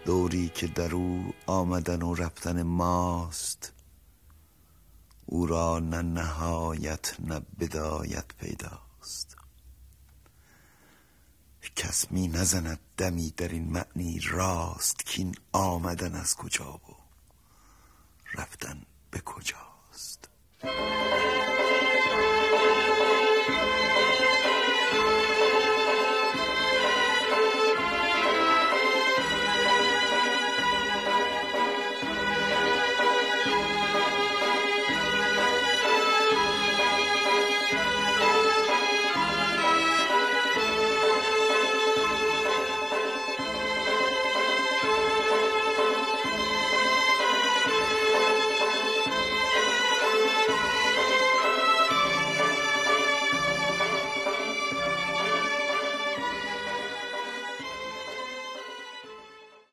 دوری که در او آمدن و رفتن ماست، او را نه نهایت نه بدایت پیداست. کس می نزند دمی در این معنی راست، کین آمدن از کجا و رفتن به کجاست.